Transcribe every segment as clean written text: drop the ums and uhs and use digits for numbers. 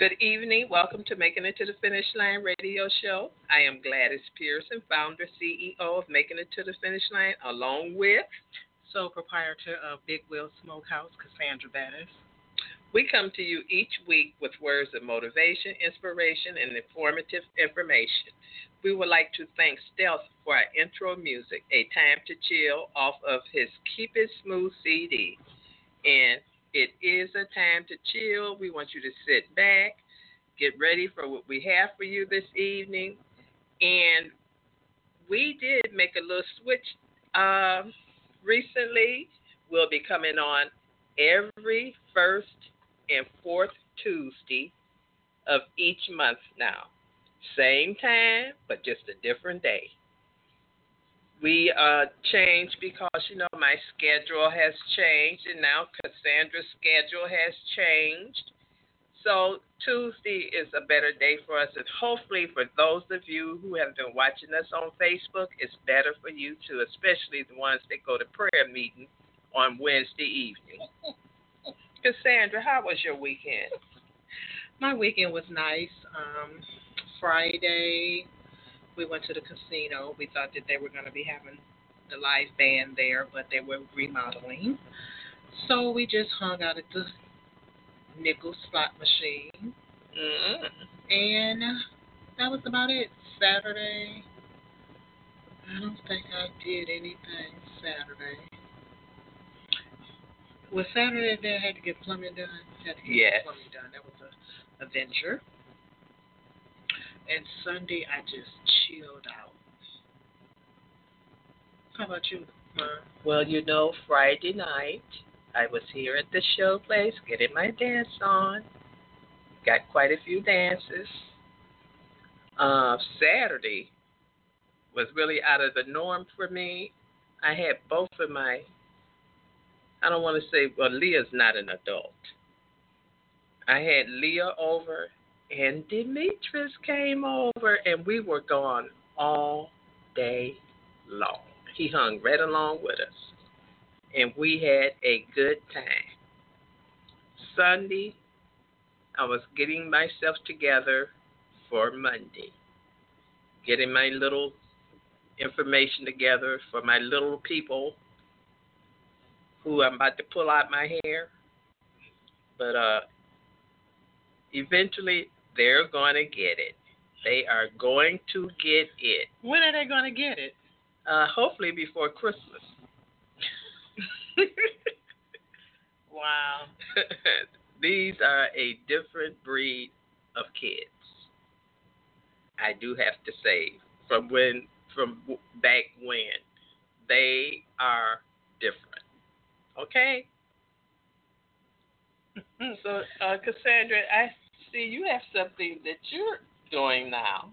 Good evening. Welcome to Making It to the Finish Line radio show. I am Gladys Pearson, founder, CEO of Making It to the Finish Line, along with sole proprietor of Big Wheel Smokehouse, Cassandra Bettis. We come to you each week with words of motivation, inspiration, and informative information. We would like to thank Stealth for our intro music, A Time to Chill, off of his Keep It Smooth CD. And it is a time to chill. We want you to sit back, get ready for what we have for you this evening. And we did make a little switch recently. We'll be coming on every first and fourth Tuesday of each month now. Same time, but just a different day. We changed because, my schedule has changed, and now Cassandra's schedule has changed. So Tuesday is a better day for us, and hopefully for those of you who have been watching us on Facebook, it's better for you too, especially the ones that go to prayer meeting on Wednesday evening. Cassandra, how was your weekend? My weekend was nice. Friday, we went to the casino. We thought that they were going to be having the live band there, but they were remodeling. So we just hung out at the nickel slot machine. And that was about it. Saturday, I don't think I did anything Saturday. Was Saturday that I had to get plumbing done? Yes. Plumbing done. That was a venture. And Sunday, I just chilled out. How about you, Mom? Well, Friday night, I was here at the show place getting my dance on. Got quite a few dances. Saturday was really out of the norm for me. I had both of I don't want to say, Leah's not an adult. I had Leah over, and Demetrius came over, and we were gone all day long. He hung right along with us, and we had a good time. Sunday, I was getting myself together for Monday, getting my little information together for my little people who I'm about to pull out my hair. But eventually, they're going to get it. They are going to get it. When are they going to get it? Hopefully before Christmas. Wow. These are a different breed of kids. I do have to say, from back when, they are different. Okay? So, Cassandra, I see you have something that you're doing now.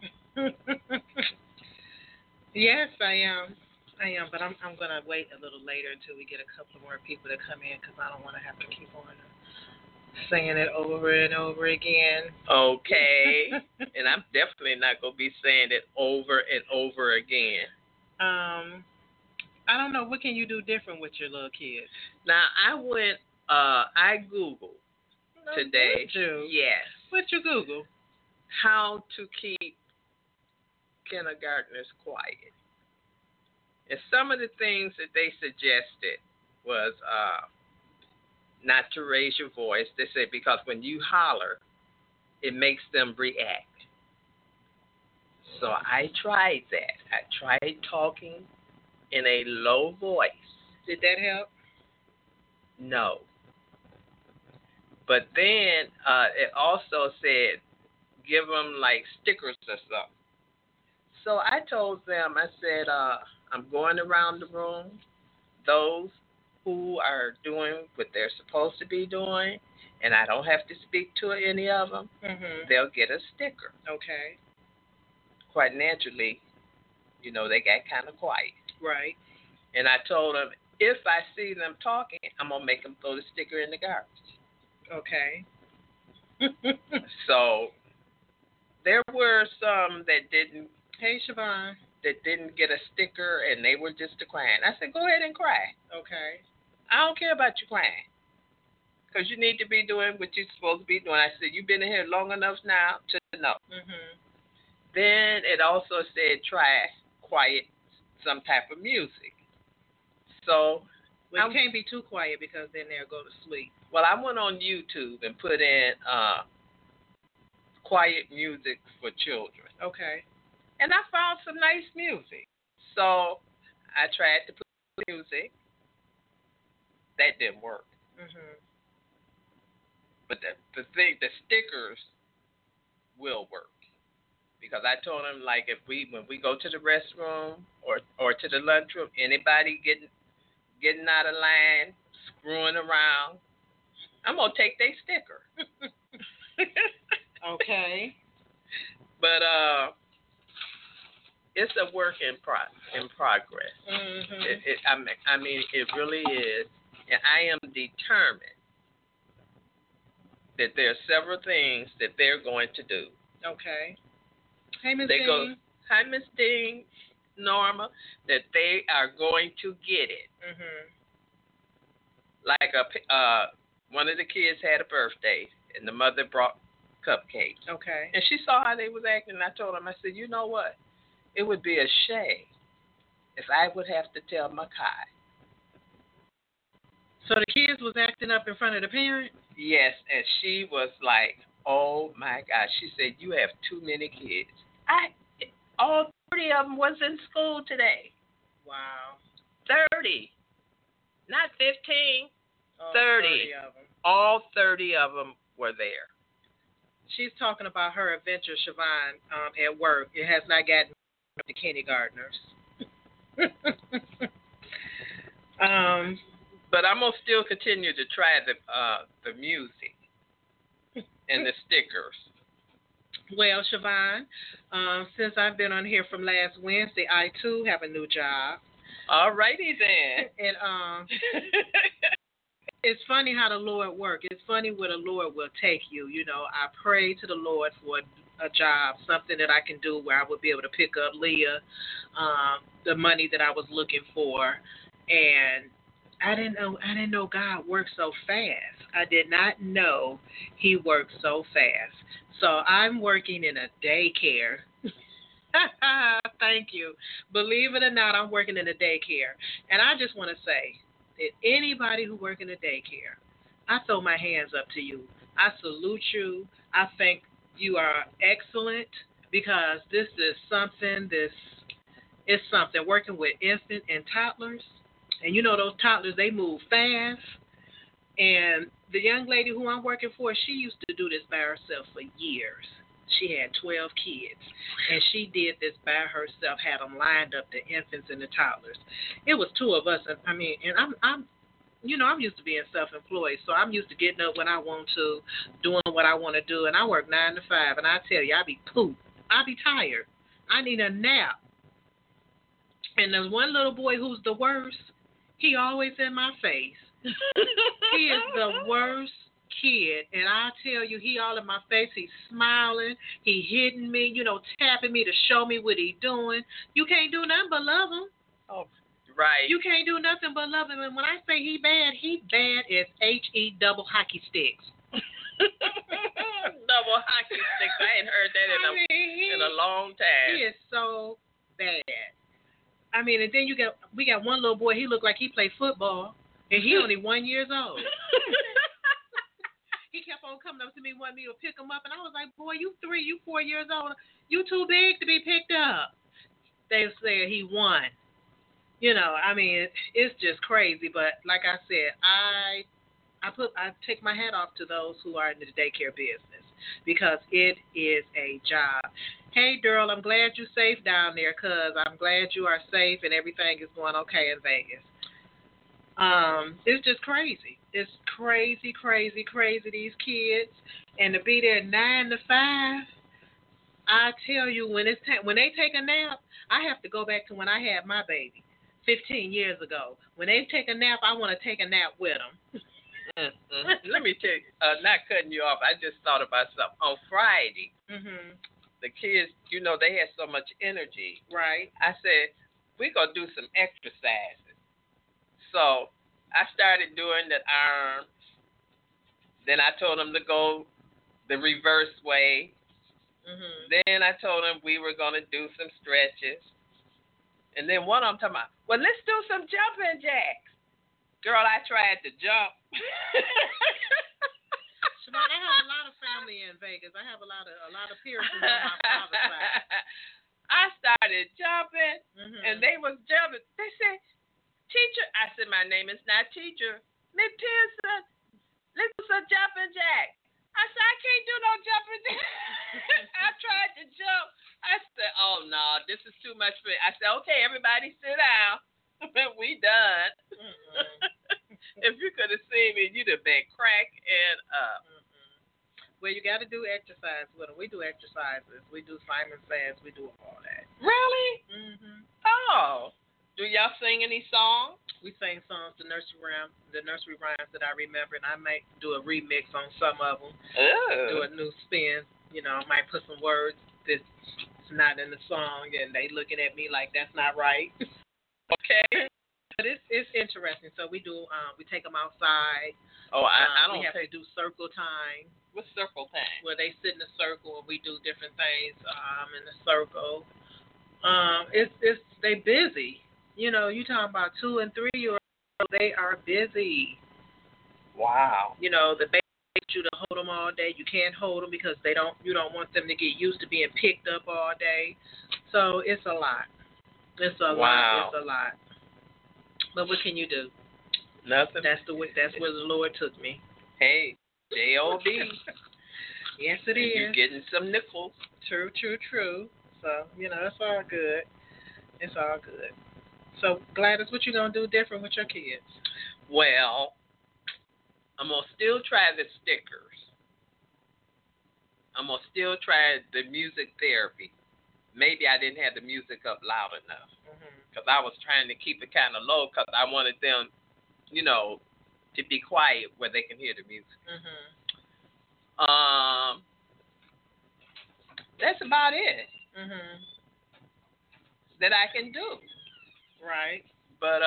Yes, I am, but I'm going to wait a little later until we get a couple more people to come in because I don't want to have to keep on saying it over and over again. Okay. And I'm definitely not going to be saying it over and over again. I don't know. What can you do different with your little kids? Now, I Googled today. Did you? Yes. What you Google? How to keep kindergartners quiet. And some of the things that they suggested was not to raise your voice. They said because when you holler, it makes them react. So I tried that. I tried talking in a low voice. Did that help? No. But then it also said give them like stickers or something. So I told them, I said, I'm going around the room. Those who are doing what they're supposed to be doing, and I don't have to speak to any of them, they'll get a sticker. Okay. Quite naturally, they got kind of quiet. Right. And I told them, if I see them talking, I'm going to make them throw the sticker in the garbage. Okay. So there were some that didn't. Hey, Siobhan. That didn't get a sticker, and they were just crying. I said, go ahead and cry. Okay. I don't care about you crying. because you need to be doing what you're supposed to be doing. I said, you've been in here long enough now to know. Then it also said try quiet, some type of music. So well, you can't be too quiet because then they'll go to sleep. Well, I went on YouTube and put in quiet music for children. Okay. And I found some nice music. So I tried to put music. That didn't work. But the stickers will work. Because I told them, like, when we go to the restroom or to the lunchroom, anybody getting out of line, screwing around, I'm gonna take their sticker. Okay. But it's a work in progress. I mean, it really is, and I am determined that there are several things that they're going to do. Okay. Hey, Ms. Dean. Hi, Miss Dean, Norma, that they are going to get it. Like one of the kids had a birthday, and the mother brought cupcakes. Okay. And she saw how they was acting, and I told them, I said, you know what? It would be a shame if I would have to tell Makai. So the kids was acting up in front of the parents? Yes, and she was like, oh, my God. She said, you have too many kids. All 30 of them was in school today. Wow. 30. Not 15. Oh, 30 of them. All 30 of them were there. She's talking about her adventure, Siobhan, at work. It has not gotten to kindergartners. But I'm going to still continue to try the music and the stickers. Well, Siobhan, since I've been on here from last Wednesday, I, too, have a new job. All righty then. And it's funny how the Lord works. It's funny where the Lord will take you. You know, I pray to the Lord for a job, something that I can do where I would be able to pick up Leah, the money that I was looking for. And I didn't know God worked so fast. I did not know He worked so fast. So I'm working in a daycare. Thank you. Believe it or not, I'm working in a daycare. And I just want to say that anybody who works in a daycare, I throw my hands up to you. I salute you. I think you are excellent because this is something, it's something working with infant and toddlers. And you know those toddlers, they move fast. And the young lady who I'm working for, she used to do this by herself for years. She had 12 kids, and she did this by herself, had them lined up, the infants and the toddlers. It was two of us. I mean, and I'm used to being self-employed, so I'm used to getting up when I want to, doing what I want to do, and I work 9 to 5, and I tell you, I be pooped. I be tired. I need a nap. And there's one little boy who's the worst. He always in my face. He is the worst kid, and I tell you, he all in my face. He's smiling. He hitting me, tapping me to show me what he's doing. You can't do nothing but love him. Oh, right. You can't do nothing but love him. And when I say he bad as HE double hockey sticks. Double hockey sticks. I ain't heard that in a long time. He is so bad. I mean, and then we got one little boy. He looked like he played football, and he only 1 year old. He kept on coming up to me, wanting me to pick him up, and I was like, boy, you 3, you 4 years old. You too big to be picked up. They said he won. I mean, it's just crazy. But like I said, I take my hat off to those who are in the daycare business because it is a job. Hey, Daryl, I'm glad you're safe down there because I'm glad you are safe and everything is going okay in Vegas. It's just crazy. It's crazy, crazy, crazy, these kids. And to be there 9 to 5, I tell you, when they take a nap, I have to go back to when I had my baby 15 years ago. When they take a nap, I want to take a nap with them. Let me tell you, not cutting you off, I just thought about something. On Friday, the kids, they had so much energy. Right. I said, we're going to do some exercises. So I started doing the arms, Then I told them to go the reverse way. Then I told them we were going to do some stretches. And then one of them talking about, well, let's do some jumping jacks. Girl, I tried to jump. Siobhan, I have a lot of family in Vegas. I have a lot of piercings on my father's side. I started jumping, and they was jumping. They said, teacher. I said, my name is not teacher. Miss Pearson, let's do some jumping jacks. I said, I can't do no jumping jacks. I tried to jump. I said, oh, no, this is too much for me. I said, okay, everybody sit down. We done. If you could have seen me, you'd have been cracking up. Well, you got to do exercise with them. We do exercises. We do Simon Says. We do all that. Really? Oh. Do y'all sing any songs? We sing songs, the nursery rhymes that I remember, and I might do a remix on some of them. Do a new spin. You know, I might put some words that's not in the song, and they looking at me like that's not right. Okay. But it's interesting. So we do we take them outside. Oh, I don't. We have to do circle time. What's circle time? Where they sit in a circle and we do different things in the circle. It's they busy. You know, you talking about 2 and 3 year olds, they are busy. Wow. You know, the baby wants you to hold them all day. You can't hold them because you don't want them to get used to being picked up all day. So it's a lot. It's a lot. It's a lot. But what can you do? Nothing. That's where the Lord took me. Hey, J-O-B. Yes, it is. You're getting some nickels. True. So, you know, it's all good. It's all good. So, Gladys, what you going to do different with your kids? Well, I'm going to still try the stickers. I'm going to still try the music therapy. Maybe I didn't have the music up loud enough. Because I was trying to keep it kind of low because I wanted them, you know, to be quiet where they can hear the music. That's about it that I can do. Right. But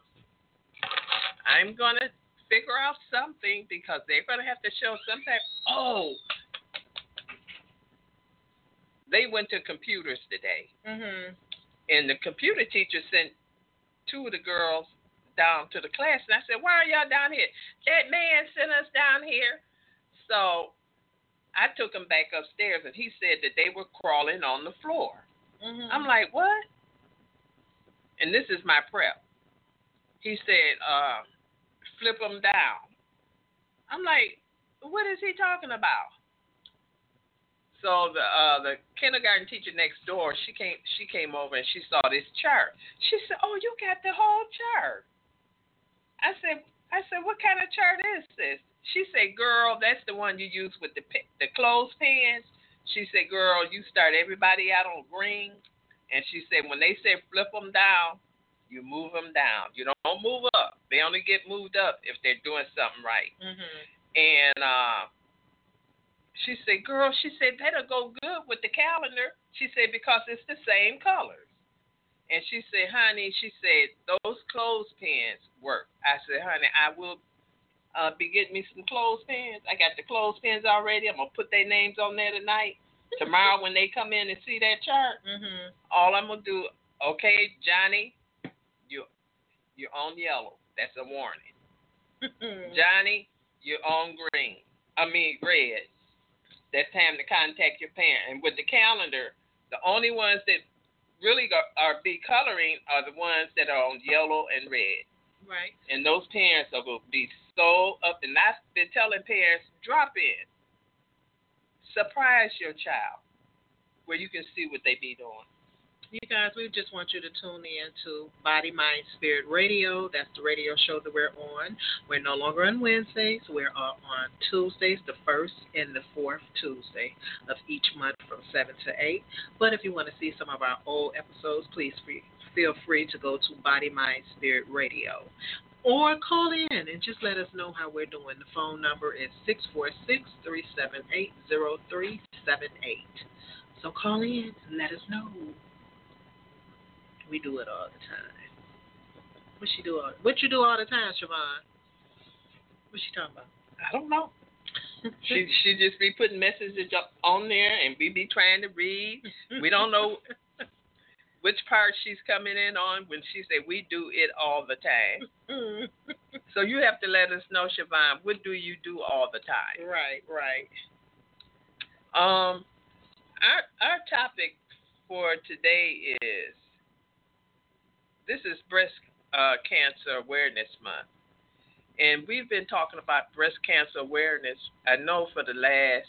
I'm going to figure out something because they're going to have to show some type. Oh, they went to computers today. And the computer teacher sent 2 of the girls down to the class. And I said, why are y'all down here? That man sent us down here. So I took them back upstairs, and he said that they were crawling on the floor. I'm like, what? And this is my prep. He said, flip them down. I'm like, what is he talking about? So the kindergarten teacher next door, she came over and she saw this chart. She said, "Oh, you got the whole chart." I said, "What kind of chart is this?" She said, "Girl, that's the one you use with the clothespins." She said, "Girl, you start everybody out on green." And she said, when they say flip them down, you move them down. You don't move up. They only get moved up if they're doing something right. And she said, girl, that'll go good with the calendar. She said, because it's the same colors. And she said, honey, those clothespins work. I said, honey, I will be getting me some clothespins. I got the clothespins already. I'm going to put their names on there tonight. Tomorrow when they come in and see that chart, all I'm going to do, okay, Johnny, you're on yellow. That's a warning. Johnny, you're on red. That's time to contact your parent. And with the calendar, the only ones that really are be coloring are the ones that are on yellow and red. Right. And those parents will be so up. And I've been telling parents, drop in. Surprise your child where you can see what they be doing. You guys, we just want you to tune in to Body, Mind, Spirit Radio. That's the radio show that we're on. We're no longer on Wednesdays. We're on Tuesdays, the first and the fourth Tuesday of each month from 7 to 8. But if you want to see some of our old episodes, please feel free to go to Body, Mind, Spirit Radio. Or call in and just let us know how we're doing. The phone number is 646-378-0378. So call in and let us know. We do it all the time. What you do all the time, Siobhan? What she talking about? I don't know. She just be putting messages up on there, and we be trying to read. We don't know which part she's coming in on when she say we do it all the time. So you have to let us know, Siobhan, what do you do all the time? Right. Our topic for today is, this is Breast Cancer Awareness Month. And we've been talking about breast cancer awareness, I know, for the last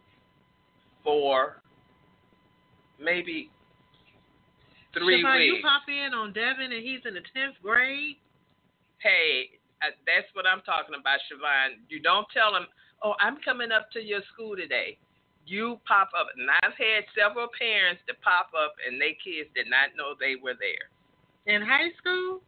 4, maybe 3 Siobhan, weeks. You pop in on Devin and he's in the 10th grade? Hey, that's what I'm talking about, Siobhan. You don't tell him, oh, I'm coming up to your school today. You pop up. And I've had several parents that pop up and their kids did not know they were there. In high school?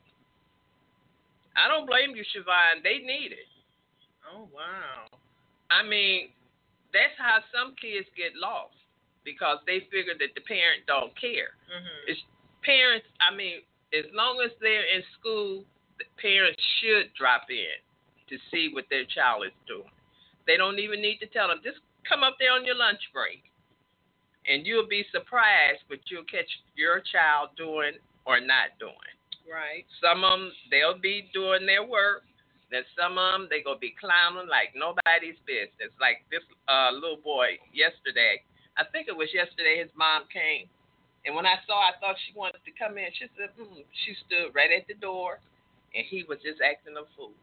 I don't blame you, Siobhan. They need it. Oh, wow. I mean, that's how some kids get lost, because they figure that the parent don't care. Mm-hmm. It's parents, I mean, as long as they're in school, the parents should drop in to see what their child is doing. They don't even need to tell them. Just come up there on your lunch break, and you'll be surprised what you'll catch your child doing or not doing. Right. Some of them, they'll be doing their work. Then some of them, they going to be clowning like nobody's business. Like this little boy yesterday. I think it was yesterday his mom came. And when I saw, I thought she wanted to come in. She said, she stood right at the door, and he was just acting a fool.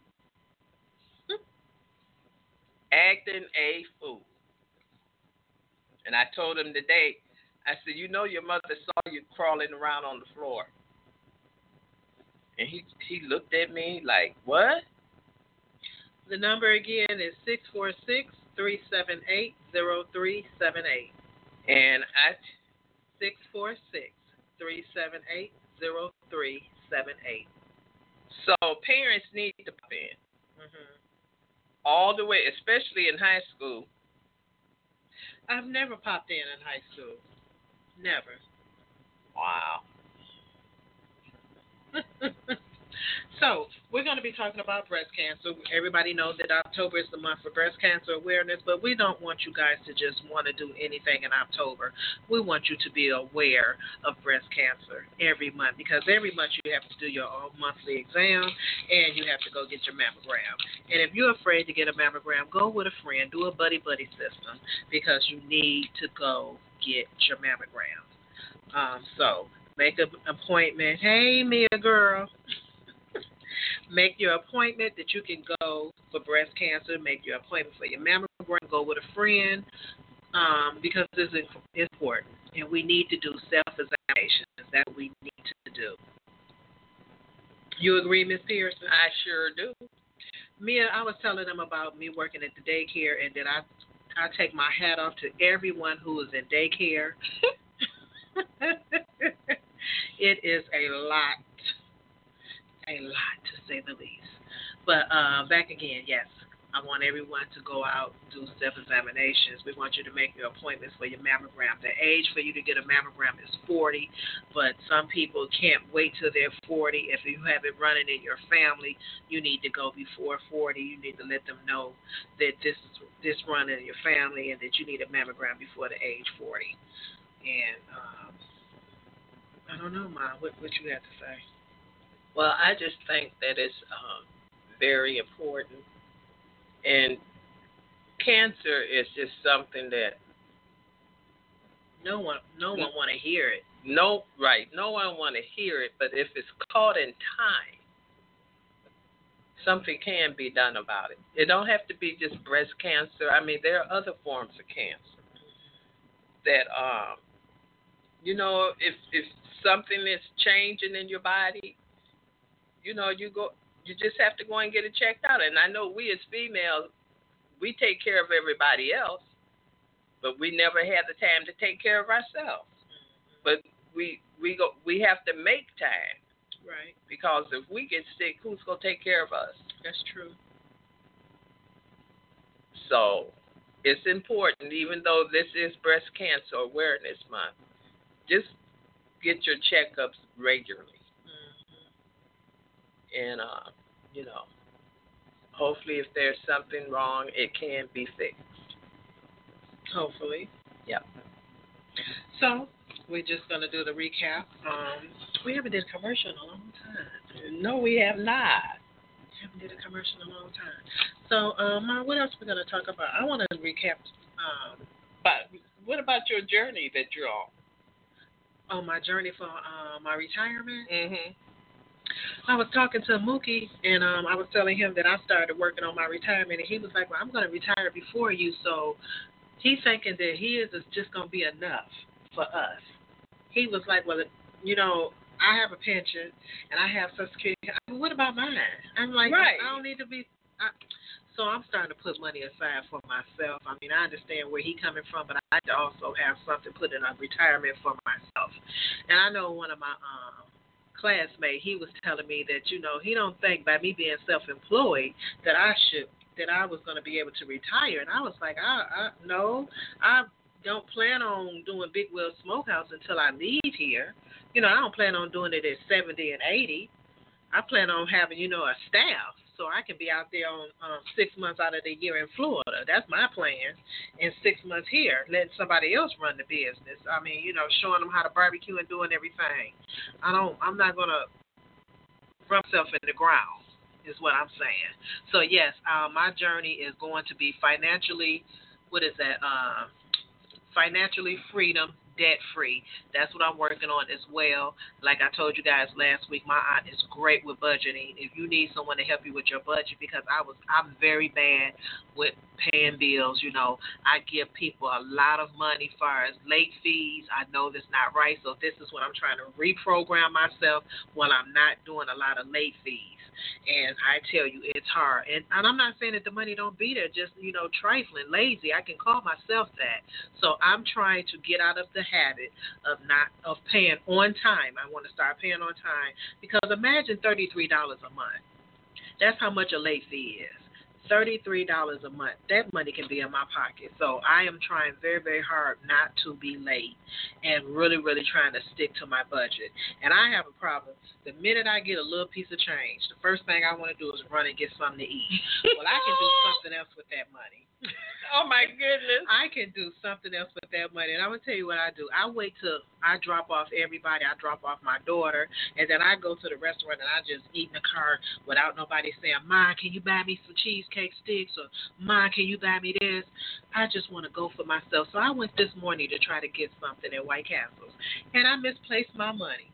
Acting a fool. And I told him today, I said, you know your mother saw you crawling around on the floor. And he looked at me like, what? The number again is 646-378-0378. And 646-378-0378. So parents need to pop in. Mm-hmm. All the way, especially in high school. I've never popped in high school. Never. Wow. So, we're going to be talking about breast cancer. Everybody knows that October is the month for breast cancer awareness, but we don't want you guys to just want to do anything in October. We want you to be aware of breast cancer every month, because every month you have to do your own monthly exam and you have to go get your mammogram. And if you're afraid to get a mammogram, go with a friend. Do a buddy-buddy system, because you need to go get your mammogram. So, make an appointment. Hey, Mia girl. Make your appointment that you can go for breast cancer. Make your appointment for your mammogram. Go with a friend, because this is important. And we need to do self-examinations. That's what we need to do. You agree, Ms. Pearson? I sure do. Mia, I was telling them about me working at the daycare, and that I take my hat off to everyone who is in daycare. It is a lot to say the least. But back again, yes, I want everyone to go out, do self-examinations. We want you to make your appointments for your mammogram. The age for you to get a mammogram is 40, but some people can't wait till they're 40. If you have it running in your family, you need to go before 40. You need to let them know that this running in your family and that you need a mammogram before the age 40. And I don't know, Ma, what you have to say? Well, I just think that it's very important. And cancer is just something that no one want to hear it. No one want to hear it. But if it's caught in time, something can be done about it. It don't have to be just breast cancer. I mean, there are other forms of cancer that if something is changing in your body, you just have to go and get it checked out. And I know we as females, we take care of everybody else, but we never have the time to take care of ourselves. But we have to make time. Right. Because if we get sick, who's going to take care of us? That's true. So it's important, even though this is Breast Cancer Awareness Month, just get your checkups regularly. And, hopefully if there's something wrong, it can be fixed. Hopefully. Yep. So we're just gonna do the recap. We haven't did a commercial in a long time. No, we have not. We haven't did a commercial in a long time. So, Ma, what else we're gonna talk about? I want to recap. But what about your journey that you're on? On my journey for my retirement. Mhm. I was talking to Mookie, and I was telling him that I started working on my retirement, and he was like, "Well, I'm going to retire before you," so he's thinking that his is just going to be enough for us. He was like, "Well, you know, I have a pension, and I have Social Security. I mean, what about mine?" I'm like, Right. I don't need to be. So I'm starting to put money aside for myself. I mean, I understand where he's coming from, but I also have something put in a retirement for myself. And I know one of my classmate, he was telling me that, you know, he don't think by me being self-employed that I was going to be able to retire. And I was like, no, I don't plan on doing Big Wheel Smokehouse until I leave here. You know, I don't plan on doing it at 70 and 80. I plan on having, you know, a staff so I can be out there on 6 months out of the year in Florida. That's my plan. And 6 months here, letting somebody else run the business. I mean, you know, showing them how to barbecue and doing everything. I'm not gonna run myself in the ground, is what I'm saying. So yes, my journey is going to be financially. What is that? Financially freedom, debt free. That's what I'm working on as well. Like I told you guys last week, my aunt is great with budgeting. If you need someone to help you with your budget, because I'm very bad with paying bills. You know, I give people a lot of money as far as late fees. I know that's not right, so this is what I'm trying to reprogram myself while I'm not doing a lot of late fees. And I tell you, it's hard. And I'm not saying that the money don't be there, just, you know, trifling, lazy. I can call myself that. So I'm trying to get out of the habit of paying on time. I want to start paying on time, because imagine $33 a month. That's how much a late fee is. $33 a month. That money can be in my pocket. So I am trying very, very hard not to be late and really, really trying to stick to my budget. And I have a problem. The minute I get a little piece of change, the first thing I want to do is run and get something to eat. Well, I can do something else with that money. Oh, my goodness. I can do something else with that money. And I'm going to tell you what I do. I wait till I drop off everybody. I drop off my daughter, and then I go to the restaurant, and I just eat in the car without nobody saying, "Ma, can you buy me some cheesecake sticks?" or "Ma, can you buy me this?" I just want to go for myself. So I went this morning to try to get something at White Castles, and I misplaced my money.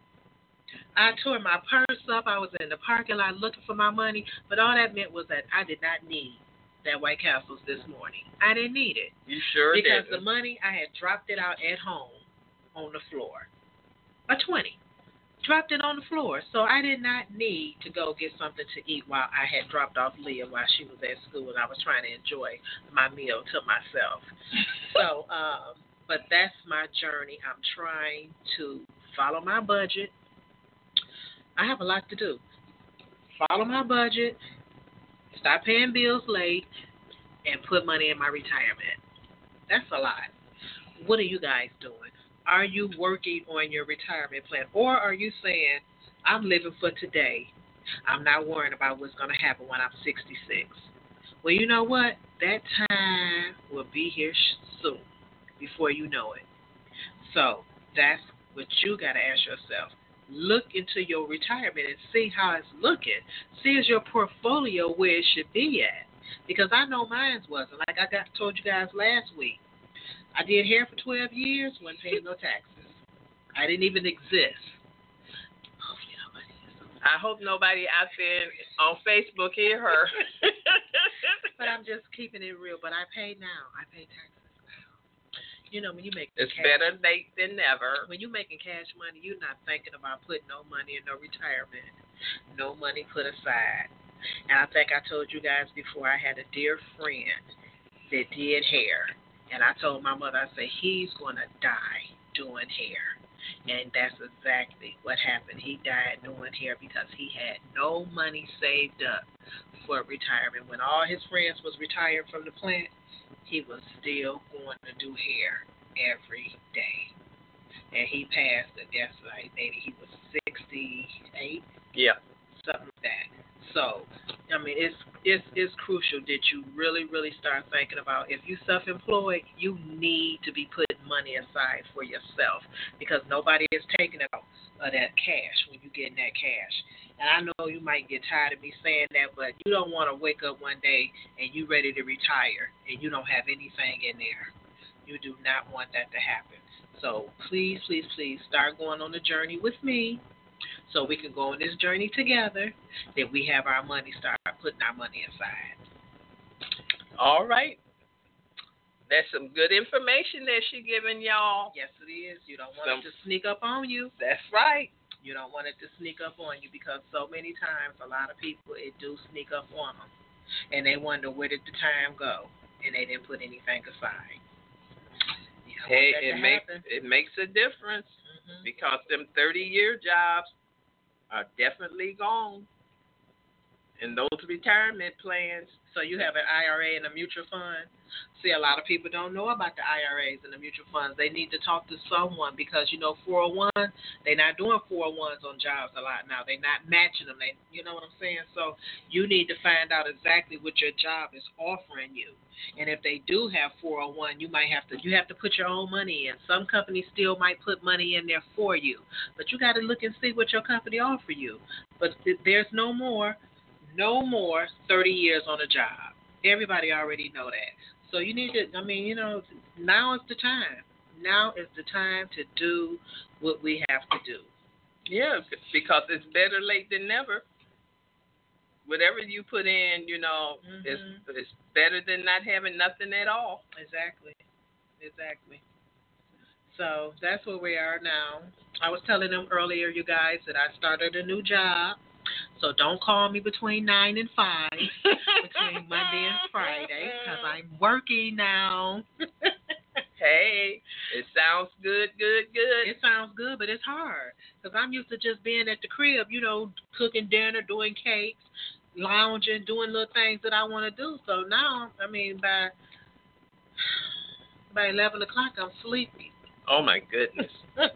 I tore my purse up. I was in the parking lot looking for my money, but all that meant was that I did not need that White Castles this morning. I didn't need it. You sure did. Because the money, I had dropped it out at home on the floor. A 20. Dropped it on the floor. So I did not need to go get something to eat while I had dropped off Leah while she was at school, and I was trying to enjoy my meal to myself. So, but that's my journey. I'm trying to follow my budget. I have a lot to do. Follow my budget, stop paying bills late, and put money in my retirement. That's a lot. What are you guys doing? Are you working on your retirement plan? Or are you saying, I'm living for today. I'm not worrying about what's going to happen when I'm 66. Well, you know what? That time will be here soon, before you know it. So that's what you got to ask yourself. Look into your retirement and see how it's looking. See, is your portfolio where it should be at? Because I know mine wasn't. Like I told you guys last week, I did hair for 12 years, wasn't paying no taxes. I didn't even exist. Hopefully nobody is. I hope nobody out there on Facebook hear her. But I'm just keeping it real. But I pay now. I pay taxes now. You know, when you make it's cash, better late than never. When you're making cash money, you're not thinking about putting no money in no retirement. No money put aside. And I think I told you guys before, I had a dear friend that did hair. And I told my mother, I said, he's going to die doing hair. And that's exactly what happened. He died doing hair because he had no money saved up for retirement. When all his friends was retired from the plant, he was still going to do hair every day. And he passed, I guess, like maybe he was 68. Yeah. Something like that. So I mean, it's crucial that you really, really start thinking about if you're self-employed, you need to be putting money aside for yourself because nobody is taking it out of that cash when you get that cash. And I know you might get tired of me saying that, but you don't want to wake up one day and you ready to retire and you don't have anything in there. You do not want that to happen. So please, please, please start going on the journey with me so we can go on this journey together, that we have our money, start putting our money aside. All right. That's some good information that she's giving y'all. Yes, it is. You don't want it to sneak up on you. That's right. You don't want it to sneak up on you because so many times a lot of people, it do sneak up on them. And they wonder where did the time go, and they didn't put anything aside. Hey, it makes a difference because them 30-year jobs are definitely gone. And those retirement plans. So you have an IRA and a mutual fund. See, a lot of people don't know about the IRAs and the mutual funds. They need to talk to someone because, 401, they're not doing 401s on jobs a lot now. They're not matching them. You know what I'm saying? So you need to find out exactly what your job is offering you. And if they do have 401, you have to put your own money in. Some companies still might put money in there for you. But you got to look and see what your company offer you. But there's no more 30 years on a job. Everybody already know that. So you need to, now is the time. Now is the time to do what we have to do. Yeah, because it's better late than never. Whatever you put in, it's better than not having nothing at all. Exactly. So that's where we are now. I was telling them earlier, you guys, that I started a new job. So don't call me between 9 and 5, between Monday and Friday, because I'm working now. Hey, it sounds good. It sounds good, but it's hard, because I'm used to just being at the crib, cooking dinner, doing cakes, lounging, doing little things that I want to do. So now, by 11 o'clock, I'm sleepy. Oh, my goodness.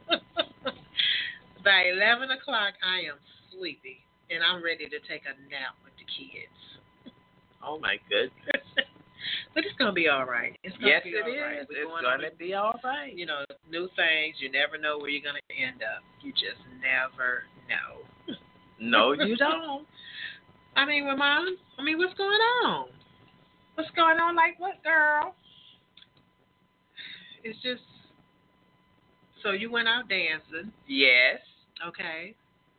By 11 o'clock, I am sleepy. And I'm ready to take a nap with the kids. Oh, my goodness. But it's going to be all right. Yes, it is. It's going to be all right. New things. You never know where you're going to end up. You just never know. No, you don't. Ramon, what's going on? What's going on? Like what, girl? It's just, so you went out dancing. Yes. Okay.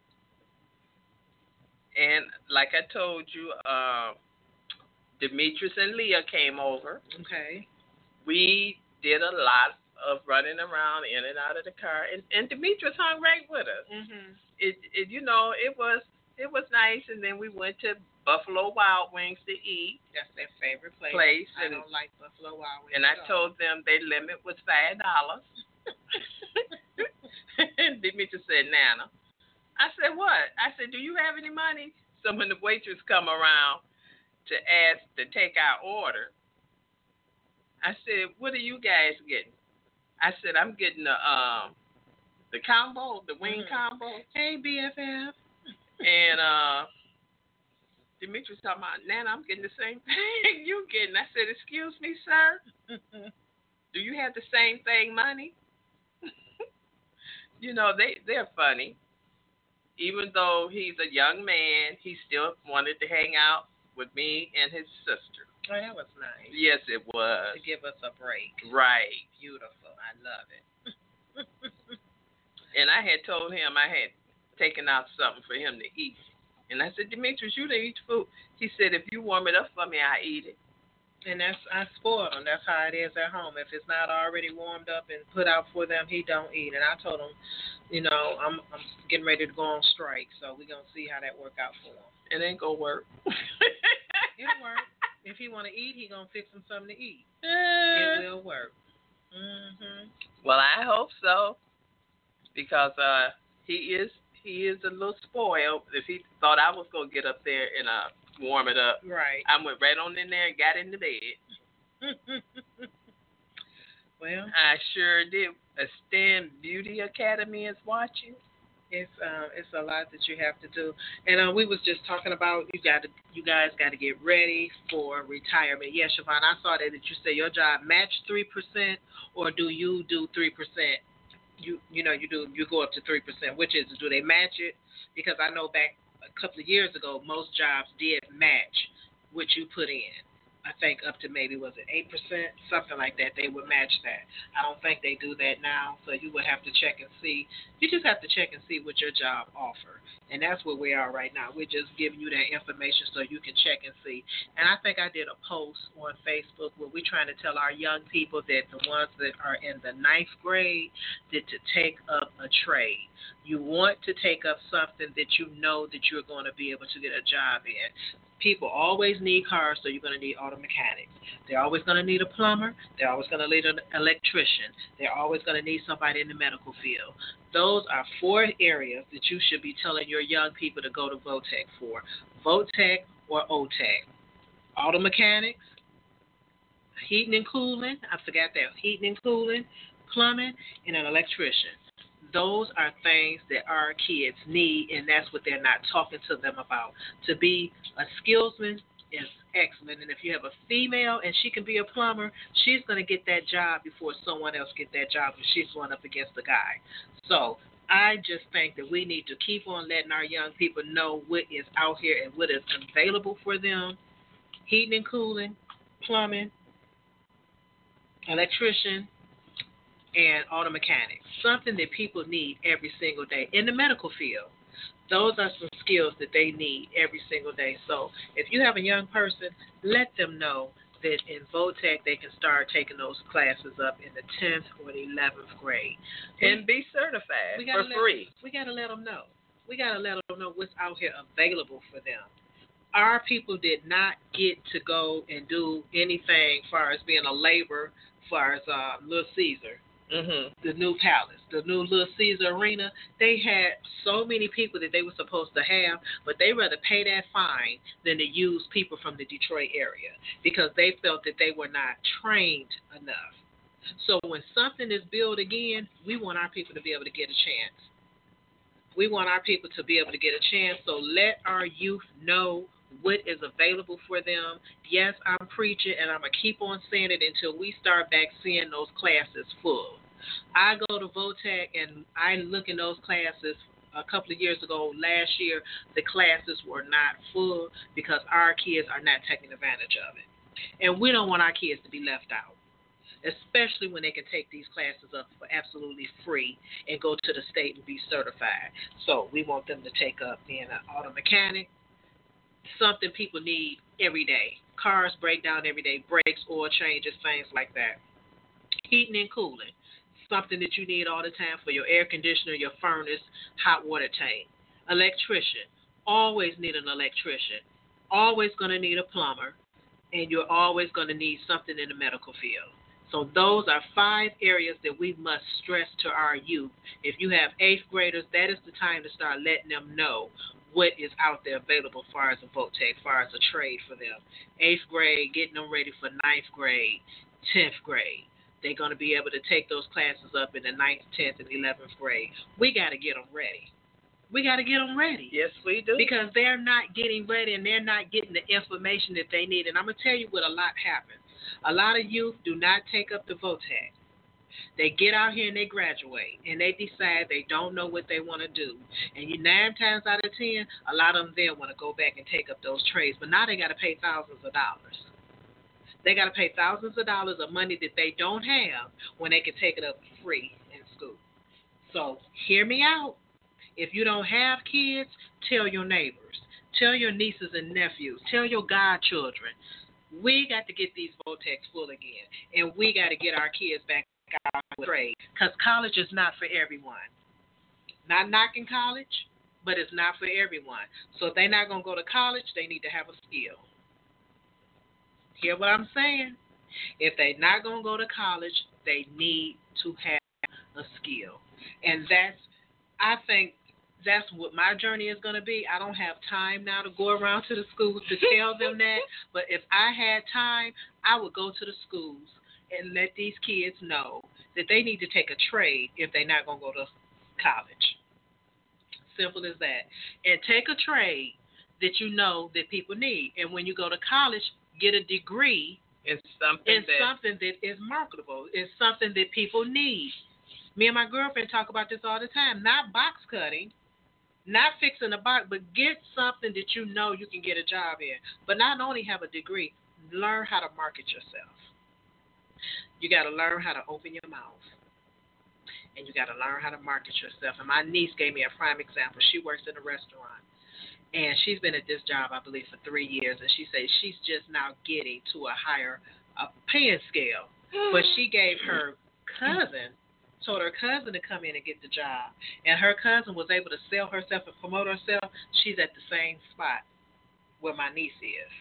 And like I told you, Demetrius and Leah came over. Okay. We did a lot of running around in and out of the car, and Demetrius hung right with us. Mm-hmm. It was nice, and then we went to Buffalo Wild Wings to eat. That's their favorite place. I don't like Buffalo Wild Wings. And I told them their limit was $5. And Demetrius said, Nana. I said, what? I said, do you have any money? So when the waitress come around to ask to take our order, I said, what are you guys getting? I said, I'm getting the combo, the wing combo. Hey, BFF. And Demetrius talking about, Nana, I'm getting the same thing you getting. I said, excuse me, sir? Do you have the same thing money? They're funny. Even though he's a young man, he still wanted to hang out with me and his sister. Oh, that was nice. Yes, it was. To give us a break. Right. Beautiful. I love it. And I had told him I had taken out something for him to eat. And I said, Demetrius, you didn't eat food. He said, if you warm it up for me, I eat it. And I spoiled him. That's how it is at home. If it's not already warmed up and put out for them, he don't eat. And I told him, I'm getting ready to go on strike, so we're going to see how that work out for him. It ain't going to work. It'll work. If he want to eat, he going to fix him something to eat. It will work. Mm-hmm. Well, I hope so, because he is a little spoiled. If he thought I was going to get up there and warm it up. Right. I went right on in there and got in the bed. Well, I sure did. Aston Beauty Academy is watching. It's a lot that you have to do, and we was just talking about you guys got to get ready for retirement. Yes, Siobhan, I saw that you say your job match 3%, or do you do 3%? You go up to 3%. Which is it? Do they match it? Because I know back a couple of years ago, most jobs did match what you put in. I think up to maybe was it 8%, something like that. They would match that. I don't think they do that now, so you would have to check and see. You just have to check and see what your job offer, and that's where we are right now. We're just giving you that information so you can check and see. And I think I did a post on Facebook where we're trying to tell our young people that the ones that are in the ninth grade that to take up a trade. You want to take up something that you know that you're going to be able to get a job in. People always need cars, so you're going to need auto mechanics. They're always going to need a plumber. They're always going to need an electrician. They're always going to need somebody in the medical field. Those are 4 areas that you should be telling your young people to go to Votech for. Votech or OTech. Auto mechanics, heating and cooling, I forgot that, heating and cooling, plumbing, and an electrician. Those are things that our kids need, and that's what they're not talking to them about. To be a skillsman is excellent, and if you have a female and she can be a plumber, she's going to get that job before someone else get that job if she's going up against a guy. So I just think that we need to keep on letting our young people know what is out here and what is available for them. Heating and cooling, plumbing, electrician, and auto mechanics, something that people need every single day in the medical field. Those are some skills that they need every single day. So if you have a young person, let them know that in Votech they can start taking those classes up in the 10th or the 11th grade. And be certified for free. We got to let them know. We got to let them know what's out here available for them. Our people did not get to go and do anything as far as being a labor as far as Little Caesar. The new palace, the new Little Caesar Arena. They had so many people that they were supposed to have, but they rather pay that fine than to use people from the Detroit area because they felt that they were not trained enough. So when something is built again, we want our people to be able to get a chance. We want our people to be able to get a chance. So let our youth know what is available for them. Yes, I'm preaching, and I'm going to keep on saying it until we start back seeing those classes full. I go to Votech, and I look in those classes a couple of years ago. Last year, the classes were not full because our kids are not taking advantage of it. And we don't want our kids to be left out, especially when they can take these classes up for absolutely free and go to the state and be certified. So we want them to take up being an auto mechanic, something people need every day. Cars break down every day, brakes, oil changes, things like that. Heating and cooling, something that you need all the time for your air conditioner, your furnace, hot water tank. Electrician, always need an electrician. Always going to need a plumber, and you're always going to need something in the medical field. So those are 5 areas that we must stress to our youth. If you have 8th graders, that is the time to start letting them know what is out there available as far as a Votech, as far as a trade for them. 8th grade, getting them ready for 9th grade, 10th grade. They're going to be able to take those classes up in the 9th, 10th, and 11th grade. We got to get them ready. We got to get them ready. Yes, we do. Because they're not getting ready and they're not getting the information that they need. And I'm going to tell you what a lot happens. A lot of youth do not take up the Votech. They get out here and they graduate and they decide they don't know what they want to do. And 9 times out of 10, a lot of them then want to go back and take up those trades. But now they got to pay thousands of dollars. They got to pay thousands of dollars of money that they don't have when they can take it up free in school. So hear me out. If you don't have kids, tell your neighbors. Tell your nieces and nephews. Tell your godchildren. We got to get these Votechs full again. And we got to get our kids back out with trade. Because college is not for everyone. Not knocking college, but it's not for everyone. So if they're not going to go to college, they need to have a skill. Hear what I'm saying? If they're not going to go to college, they need to have a skill. And I think that's what my journey is going to be. I don't have time now to go around to the schools to tell them that. But if I had time, I would go to the schools and let these kids know that they need to take a trade if they're not going to go to college. Simple as that. And take a trade that you know that people need. And when you go to college, get a degree in something that is marketable. It's something that people need. Me and my girlfriend talk about this all the time. Not box cutting, not fixing a box, but get something that you know you can get a job in. But not only have a degree, learn how to market yourself. You got to learn how to open your mouth. And you got to learn how to market yourself. And my niece gave me a prime example. She works in a restaurant. And she's been at this job, I believe, for 3 years. And she says she's just now getting to a higher paying scale. But she gave her cousin, told her cousin to come in and get the job. And her cousin was able to sell herself and promote herself. She's at the same spot where my niece is.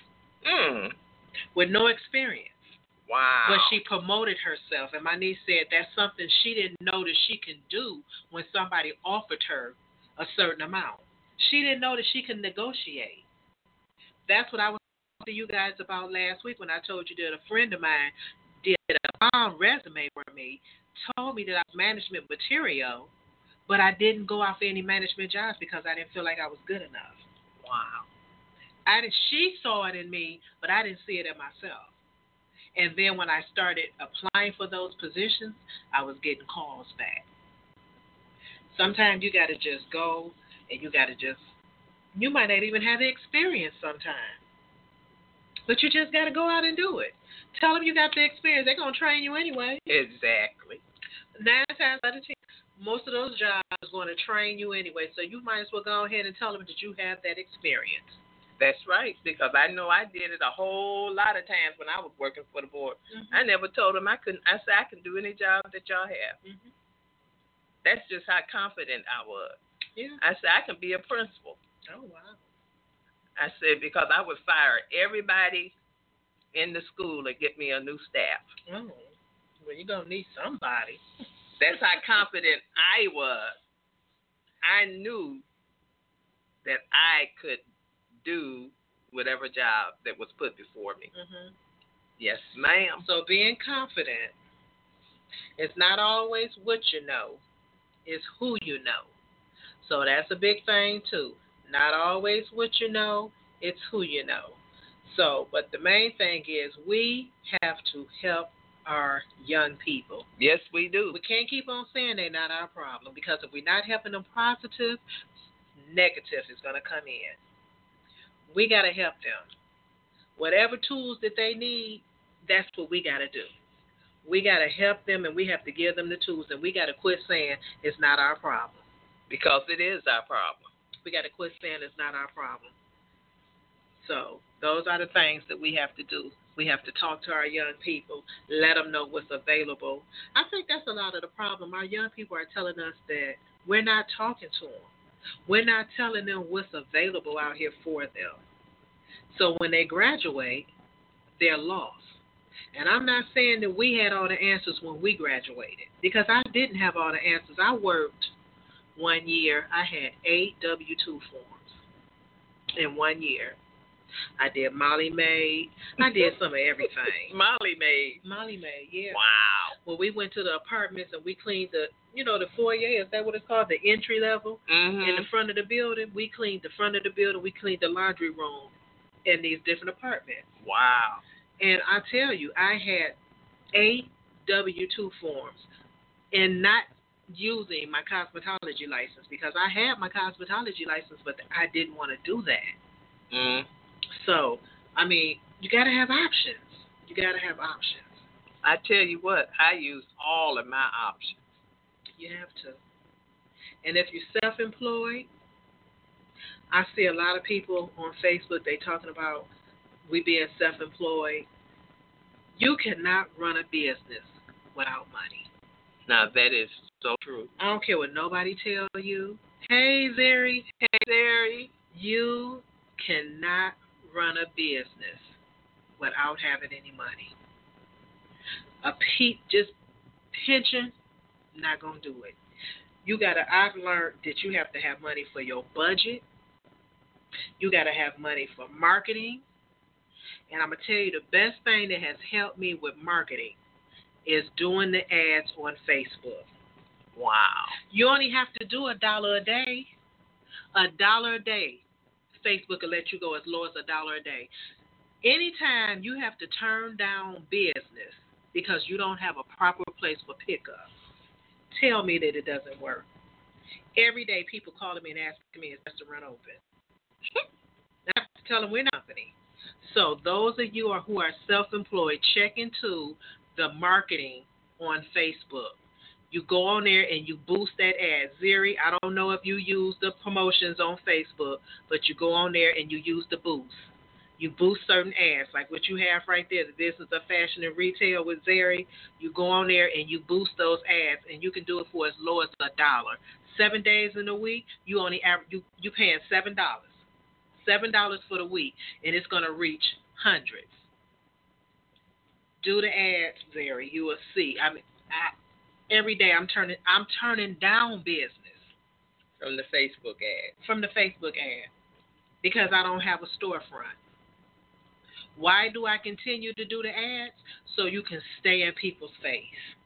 With no experience. Wow. But she promoted herself. And my niece said that's something she didn't know that she can do when somebody offered her a certain amount. She didn't know that she could negotiate. That's what I was talking to you guys about last week when I told you that a friend of mine did a bomb resume for me, told me that I was management material, but I didn't go out for any management jobs because I didn't feel like I was good enough. Wow. She saw it in me, but I didn't see it in myself. And then when I started applying for those positions, I was getting calls back. Sometimes you got to just go. And you might not even have the experience sometimes. But you just got to go out and do it. Tell them you got the experience. They're going to train you anyway. Exactly. 9 times out of 10, most of those jobs are going to train you anyway. So you might as well go ahead and tell them that you have that experience. That's right, because I know I did it a whole lot of times when I was working for the board. I never told them I couldn't. I said I can do any job that y'all have. That's just how confident I was. Yeah. I said, I can be a principal. Oh, wow. I said, because I would fire everybody in the school and get me a new staff. Oh, well, you're going to need somebody. That's how confident I was. I knew that I could do whatever job that was put before me. Yes, ma'am. So being confident, it's not always what you know, it's who you know. So that's a big thing, too. Not always what you know, it's who you know. So, but the main thing is we have to help our young people. Yes, we do. We can't keep on saying they're not our problem because if we're not helping them positive, negative is going to come in. We got to help them. Whatever tools that they need, that's what we got to do. We got to help them and we have to give them the tools and we got to quit saying it's not our problem. Because it is our problem. We got to quit saying it's not our problem. So those are the things that we have to do. We have to talk to our young people, let them know what's available. I think that's a lot of the problem. Our young people are telling us that we're not talking to them. We're not telling them what's available out here for them. So when they graduate, they're lost. And I'm not saying that we had all the answers when we graduated, because I didn't have all the answers. I worked 1 year. I had 8 W-2 forms in 1 year. I did Molly Maid. I did some of everything. Molly Maid, yeah. Wow. When we went to the apartments and we cleaned the foyer, is that what it's called? The entry level in the front of the building. We cleaned the front of the building. We cleaned the laundry room in these different apartments. Wow. And I tell you, I had 8 W-2 forms and not using my cosmetology license because I had my cosmetology license, but I didn't want to do that. So, I mean, you got to have options. You got to have options. I tell you what, I use all of my options. You have to. And if you're self-employed, I see a lot of people on Facebook, they talking about we being self-employed. You cannot run a business without money. Now, that is so true. I don't care what nobody tell you. Hey, Zeri. Hey, Zeri. You cannot run a business without having any money. Just pension, not going to do it. I've learned that you have to have money for your budget. You got to have money for marketing. And I'm going to tell you the best thing that has helped me with marketing is doing the ads on Facebook. Wow. You only have to do $1 a day. $1 a day. Facebook will let you go as low as $1 a day. Anytime you have to turn down business because you don't have a proper place for pickup, tell me that it doesn't work. Every day people calling me and asking me, is the restaurant open? I have to tell them we're not a company. So those of you who are self-employed, check into the marketing on Facebook. You go on there and you boost that ad. Zeri, I don't know if you use the promotions on Facebook, but you go on there and you use the boost. You boost certain ads, like what you have right there, the Business of Fashion and Retail with Zeri. You go on there and you boost those ads, and you can do it for as low as $1. 7 days in a week, you only you paying $7. $7 for the week, and it's going to reach hundreds. Do the ads, Zeri. You will see. Every day I'm turning down business from the Facebook ad. Because I don't have a storefront. Why do I continue to do the ads? So you can stay in people's face.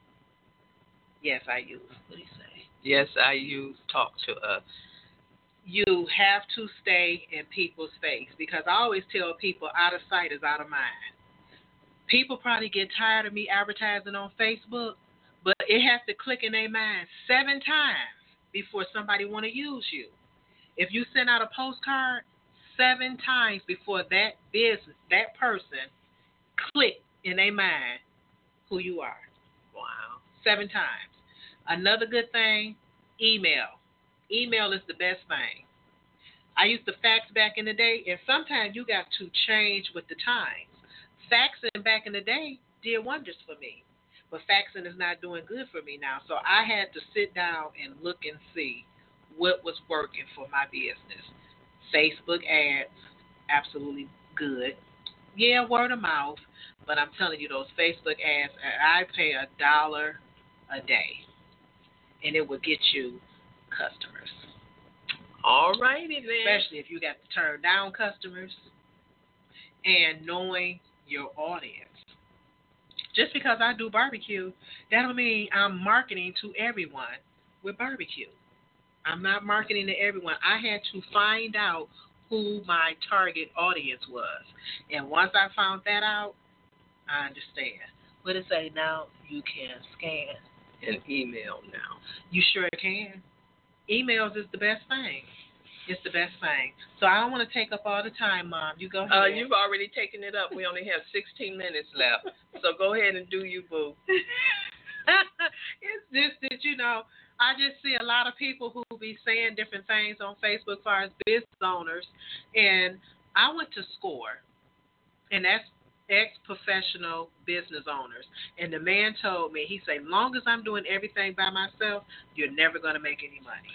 Yes, I use. What do you say? Yes, I use Talk to Us. You have to stay in people's face, because I always tell people out of sight is out of mind. People probably get tired of me advertising on Facebook, but it has to click in their mind 7 times before somebody want to use you. If you send out a postcard, 7 times before that person click in their mind who you are. Wow. 7 times. Another good thing, email. Email is the best thing. I used to fax back in the day, and sometimes you got to change with the times. Faxing back in the day did wonders for me, but faxing is not doing good for me now. So I had to sit down and look and see what was working for my business. Facebook ads, absolutely good. Yeah, word of mouth, but I'm telling you, those Facebook ads, I pay $1 a day, and it will get you customers. All righty then. Especially if you got to turn down customers and knowing your audience. Just because I do barbecue, that don't mean I'm marketing to everyone with barbecue. I'm not marketing to everyone. I had to find out who my target audience was. And once I found that out, I understand. What it say now? You can scan and email now. You sure can. Emails is the best thing. It's the best thing. So I don't want to take up all the time, Mom. You go ahead. You've already taken it up. We only have 16 minutes left. So go ahead and do you, boo. It's just that, I just see a lot of people who be saying different things on Facebook as far as business owners. And I went to SCORE, and that's ex-professional business owners. And the man told me, he said, long as I'm doing everything by myself, you're never going to make any money.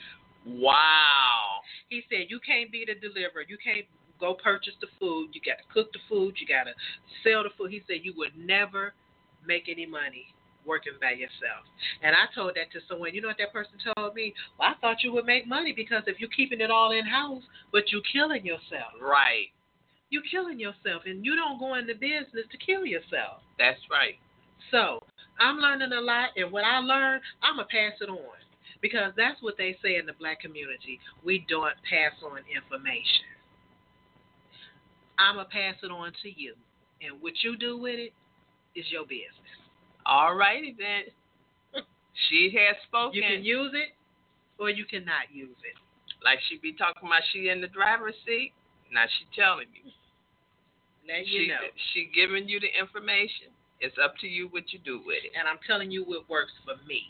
Wow. He said, you can't be the deliverer. You can't go purchase the food. You got to cook the food. You got to sell the food. He said, you would never make any money working by yourself. And I told that to someone. You know what that person told me? Well, I thought you would make money because if you're keeping it all in-house, but you're killing yourself. Right. You're killing yourself, and you don't go into business to kill yourself. That's right. So I'm learning a lot, and what I learned, I'm going to pass it on. Because that's what they say in the black community. We don't pass on information. I'm going to pass it on to you. And what you do with it is your business. All righty then. She has spoken. You can use it or you cannot use it. Like she be talking about she in the driver's seat. Now she telling you. Let you know. She giving you the information. It's up to you what you do with it. And I'm telling you what works for me.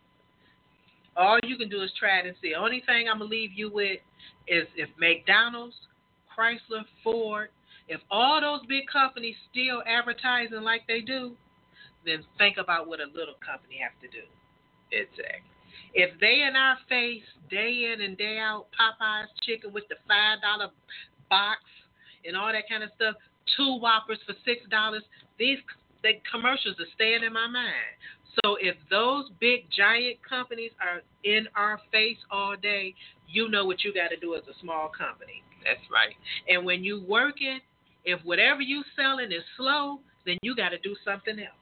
All you can do is try it and see. The only thing I'm going to leave you with is if McDonald's, Chrysler, Ford, if all those big companies still advertising like they do, then think about what a little company has to do. Exactly. If they in our face day in and day out, Popeye's chicken with the $5 box and all that kind of stuff, 2 Whoppers for $6, the commercials are staying in my mind. So if those big giant companies are in our face all day, you know what you got to do as a small company. That's right. And when you working, if whatever you selling is slow, then you got to do something else.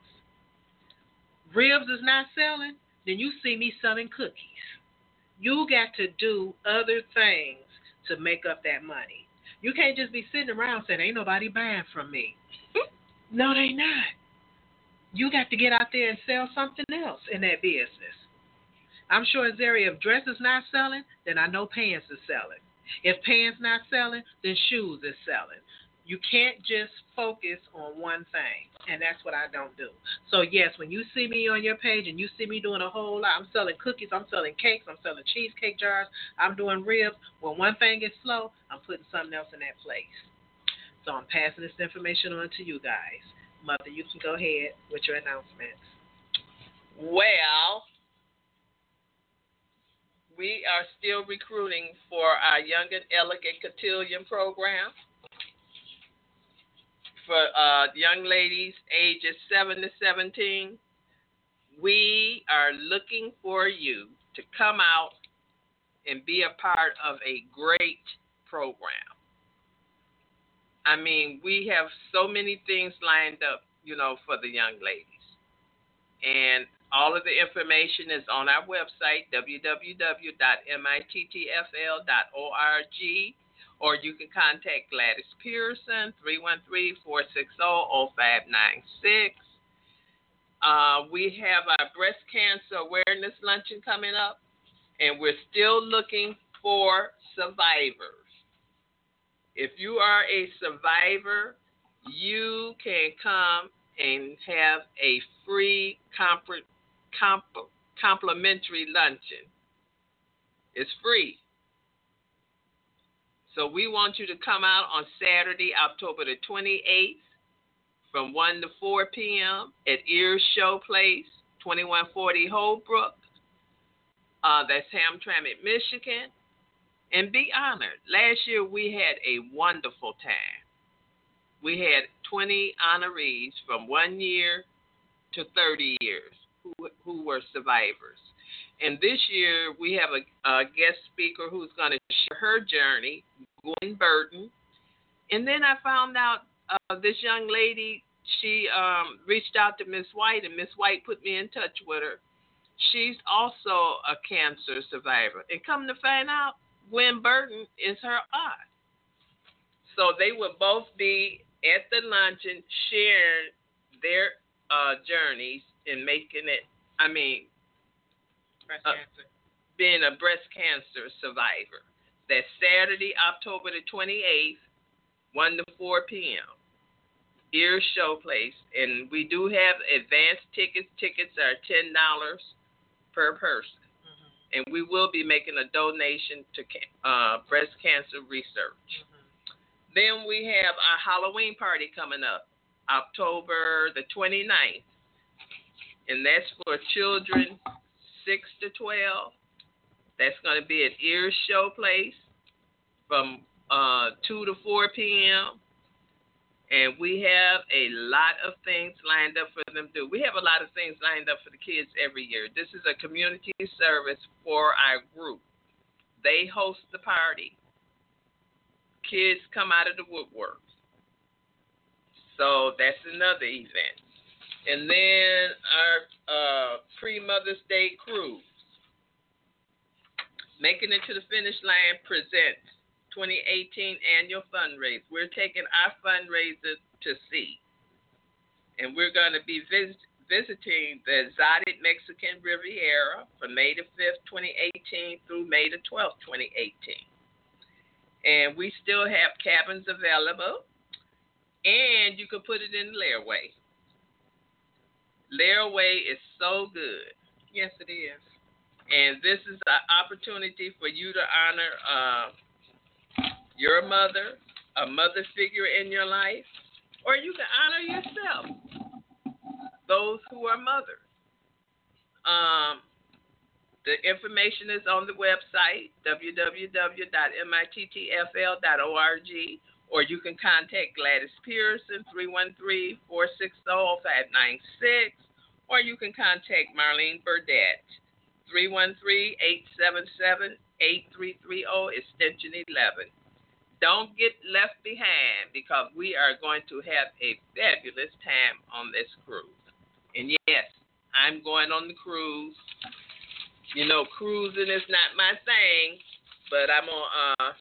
Ribs is not selling, then you see me selling cookies. You got to do other things to make up that money. You can't just be sitting around saying, ain't nobody buying from me. No, they not. You got to get out there and sell something else in that business. I'm sure, Zeri, if dress is not selling, then I know pants is selling. If pants not selling, then shoes is selling. You can't just focus on one thing, and that's what I don't do. So, yes, when you see me on your page and you see me doing a whole lot, I'm selling cookies, I'm selling cakes, I'm selling cheesecake jars, I'm doing ribs. When one thing is slow, I'm putting something else in that place. So I'm passing this information on to you guys. Mother, you can go ahead with your announcements. Well, we are still recruiting for our Young and Elegant Cotillion program for young ladies ages 7 to 17. We are looking for you to come out and be a part of a great program. I mean, we have so many things lined up, for the young ladies. And all of the information is on our website, www.mittfl.org, or you can contact Gladys Pearson, 313-460-0596. We have our breast cancer awareness luncheon coming up, and we're still looking for survivors. If you are a survivor, you can come and have a free complimentary luncheon. It's free. So we want you to come out on Saturday, October the 28th from 1 to 4 p.m. at Ears Show Place, 2140 Holbrook. That's Hamtramck, Michigan. And be honored. Last year we had a wonderful time. We had 20 honorees from 1 year to 30 years who were survivors. And this year we have a guest speaker who's going to share her journey, Gwen Burton. And then I found out this young lady, she reached out to Miss White, and Miss White put me in touch with her. She's also a cancer survivor. And come to find out, Gwen Burton is her aunt. So they will both be at the luncheon sharing their journeys in making it, Breast cancer. Being a breast cancer survivor. That's Saturday, October the 28th, 1 to 4 p.m. Ears Show Place. And we do have advanced tickets. Tickets are $10 per person. And we will be making a donation to breast cancer research. Then we have our Halloween party coming up, October the 29th. And that's for children 6 to 12. That's going to be at Ears Show Place from 2 to 4 p.m. And we have a lot of things lined up for them to do. We have a lot of things lined up for the kids every year. This is a community service for our group. They host the party. Kids come out of the woodwork. So that's another event. And then our pre-Mother's Day cruise. Making It to the Finish Line presents 2018 annual fundraiser. We're taking our fundraiser to sea. And we're going to be visiting the exotic Mexican Riviera from May the 5th, 2018 through May the 12th, 2018. And we still have cabins available. And you can put it in layaway. Layaway is so good. Yes, it is. And this is an opportunity for you to honor your mother, a mother figure in your life, or you can honor yourself, those who are mothers. The information is on the website, www.mittfl.org, or you can contact Gladys Pearson, 313-460-0596, or you can contact Marlene Burdette, 313-877-8330, extension 11. Don't get left behind because we are going to have a fabulous time on this cruise. And yes, I'm going on the cruise. You know, cruising is not my thing, but I'm going to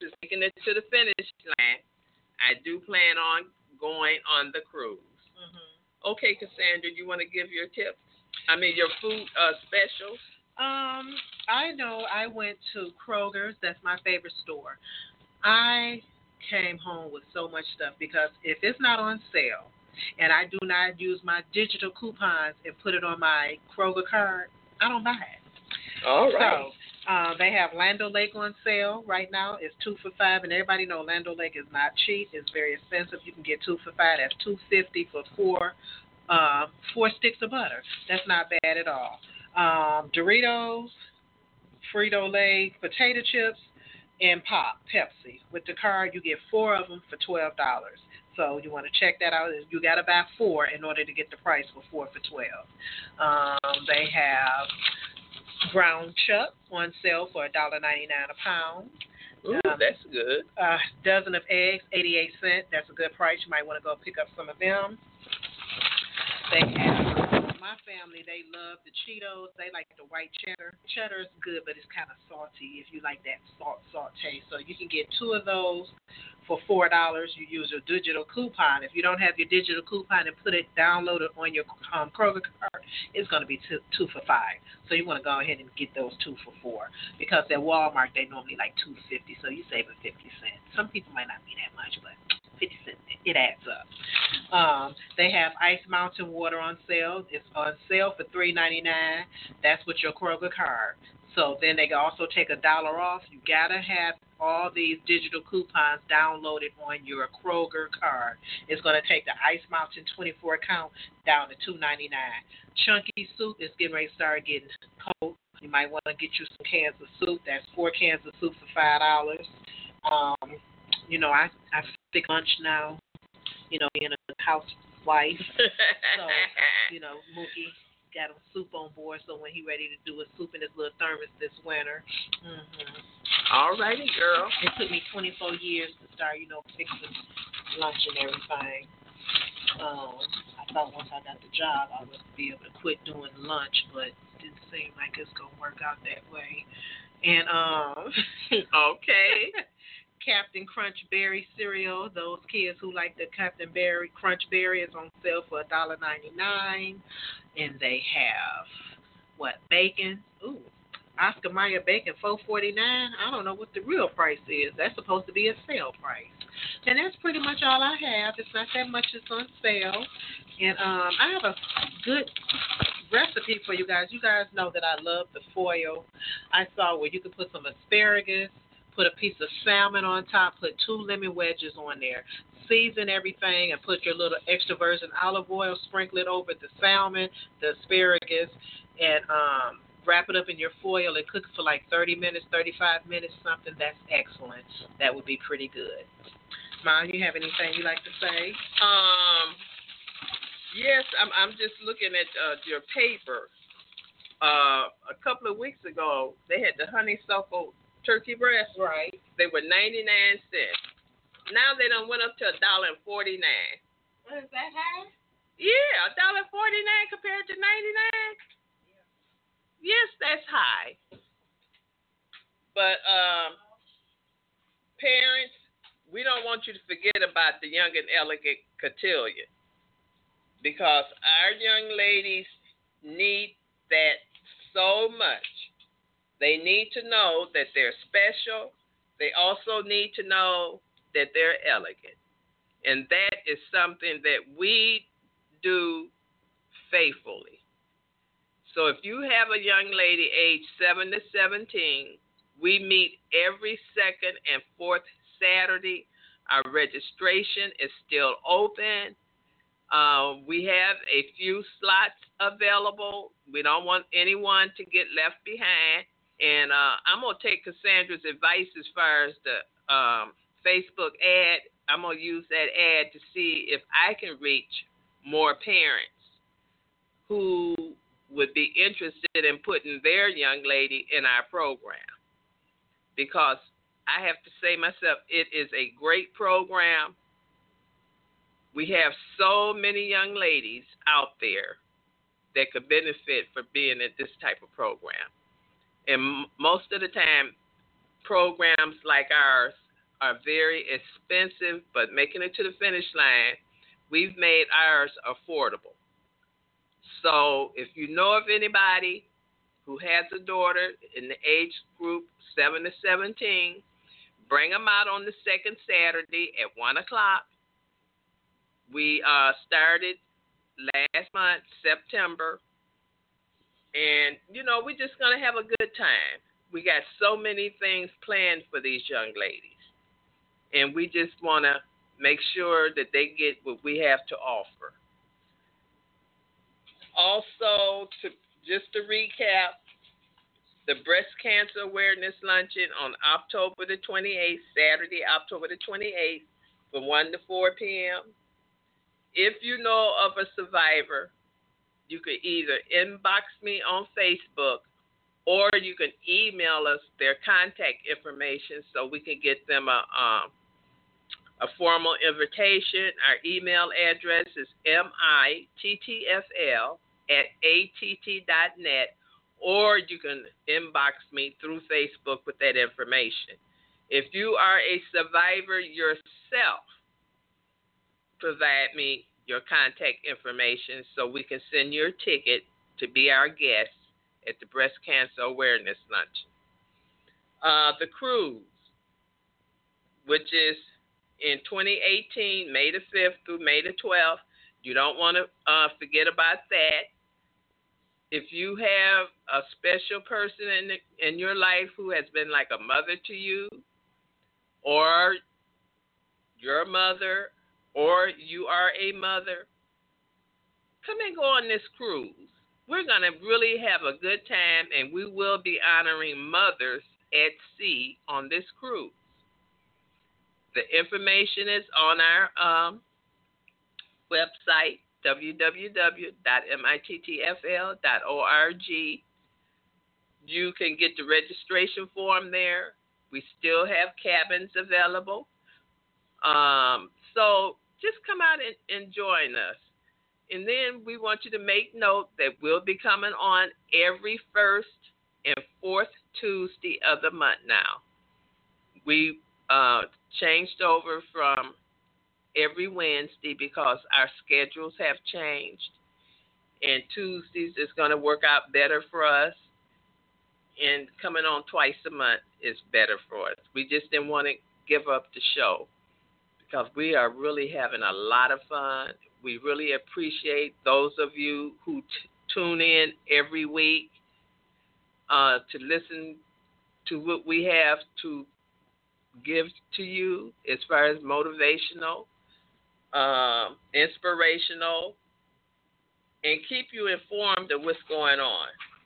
is making it to the finish line, I do plan on going on the cruise. Mm-hmm. Okay, Cassandra, you want to give your tips? Your food specials? I know I went to Kroger's. That's my favorite store. I came home with so much stuff because if it's not on sale and I do not use my digital coupons and put it on my Kroger card, I don't buy it. All right. So they have Land O'Lakes on sale right now. It's 2 for $5, and everybody knows Land O'Lakes is not cheap. It's very expensive. You can get 2 for $5. That's $2.50 for four sticks of butter. That's not bad at all. Doritos, Frito-Lay, potato chips, and Pop, Pepsi. With the card, you get 4 of them for $12. So you want to check that out. You got to buy 4 in order to get the price for 4 for $12. They have ground chuck on sale for $1.99 a pound. Ooh, that's good. A dozen of eggs, 88 cents. That's a good price. You might want to go pick up some of them. They have, my family, they love the Cheetos. They like the white cheddar. Cheddar is good, but it's kind of salty if you like that salt taste. So you can get 2 of those for $4. You use your digital coupon. If you don't have your digital coupon and download it on your Kroger card, it's going to be 2 for $5. So you want to go ahead and get those 2 for $4 because at Walmart they normally like $2.50. So you save 50 cents. Some people might not be that much, but 50 cents, it adds up. They have Ice Mountain water on sale. It's on sale for $3.99. That's with your Kroger card. So then they can also take $1 off. You gotta have all these digital coupons downloaded on your Kroger card. It's gonna take the Ice Mountain 24 count down to $2.99. Chunky soup is getting ready to start getting cold. You might want to get you some cans of soup. That's 4 cans of soup for $5. I stick lunch now. Being a housewife. So, Mookie got him soup on board, so when he ready to do a soup in his little thermos this winter. Mm-hmm. All righty, girl. It took me 24 years to start, fixing lunch and everything. I thought once I got the job, I would be able to quit doing lunch, but it didn't seem like it's going to work out that way. And, okay. Captain Crunch Berry cereal. Those kids who like the Captain Crunch Berry is on sale for $1.99. And they have, bacon? Ooh, Oscar Mayer bacon, $4.49. I don't know what the real price is. That's supposed to be a sale price. And that's pretty much all I have. It's not that much that's on sale. And I have a good recipe for you guys. You guys know that I love the foil. I saw where you could put some asparagus, put a piece of salmon on top, put 2 lemon wedges on there, season everything, and put your little extra virgin olive oil, sprinkle it over the salmon, the asparagus, and wrap it up in your foil and cook it for like 30 minutes, 35 minutes, something. That's excellent. That would be pretty good. Ma, you have anything you like to say? Yes, I'm just looking at your paper. A couple of weeks ago, they had the honeysuckle turkey breast. Right. They were 99 cents. Now they done went up to $1.49. Is that high? Yeah, $1.49 compared to 99. Yeah. Yes, that's high. But parents, we don't want you to forget about the Young and Elegant Cotillion, because our young ladies need that so much. They need to know that they're special. They also need to know that they're elegant. And that is something that we do faithfully. So if you have a young lady aged 7 to 17, we meet every second and fourth Saturday. Our registration is still open. We have a few slots available. We don't want anyone to get left behind. And I'm going to take Cassandra's advice as far as the Facebook ad. I'm going to use that ad to see if I can reach more parents who would be interested in putting their young lady in our program. Because I have to say myself, it is a great program. We have so many young ladies out there that could benefit from being in this type of program. And most of the time, programs like ours are very expensive, but making it to the finish line, we've made ours affordable. So if you know of anybody who has a daughter in the age group 7 to 17, bring them out on the second Saturday at 1 o'clock. We started last month, September, and, we're just going to have a good time. We got so many things planned for these young ladies, and we just want to make sure that they get what we have to offer. Also, just to recap, the Breast Cancer Awareness Luncheon on October the 28th, Saturday, October the 28th, from 1 to 4 p.m. If you know of a survivor, you could either inbox me on Facebook or you can email us their contact information so we can get them a formal invitation. Our email address is mittfl@att.net, or you can inbox me through Facebook with that information. If you are a survivor yourself, provide me your contact information so we can send your ticket to be our guest at the Breast Cancer Awareness Luncheon. The cruise, which is in 2018, May the 5th through May the 12th. You don't want to forget about that. If you have a special person in your life who has been like a mother to you, or your mother, or you are a mother, come and go on this cruise. We're going to really have a good time, and we will be honoring mothers at sea on this cruise. The information is on our website, www.mittfl.org. You can get the registration form there. We still have cabins available. So just come out and join us. And then we want you to make note that we'll be coming on every first and fourth Tuesday of the month now. We changed over from every Wednesday because our schedules have changed. And Tuesdays is going to work out better for us. And coming on twice a month is better for us. We just didn't want to give up the show because we are really having a lot of fun. We really appreciate those of you who tune in every week to listen to what we have to give to you as far as motivational, inspirational, and keep you informed of what's going on.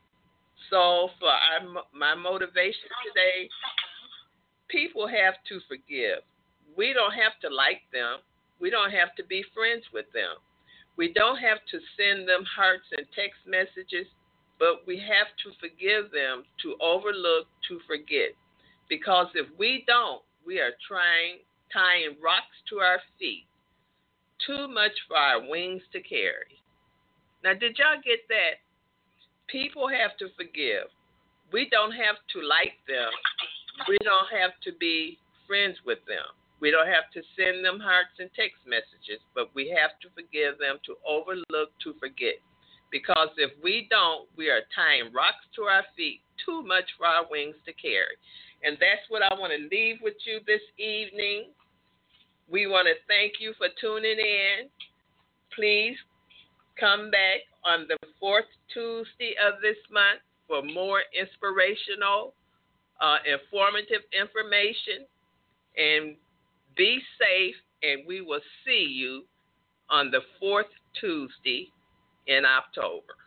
So for my motivation today, people have to forgive. We don't have to like them. We don't have to be friends with them. We don't have to send them hearts and text messages, but we have to forgive them, to overlook, to forget. Because if we don't, we are tying rocks to our feet. Too much for our wings to carry. Now, did y'all get that? People have to forgive. We don't have to like them. We don't have to be friends with them. We don't have to send them hearts and text messages, but we have to forgive them, to overlook, to forget. Because if we don't, we are tying rocks to our feet, too much for our wings to carry. And that's what I want to leave with you this evening. We want to thank you for tuning in. Please come back on the fourth Tuesday of this month for more inspirational, informative information. And be safe, and we will see you on the fourth Tuesday in October.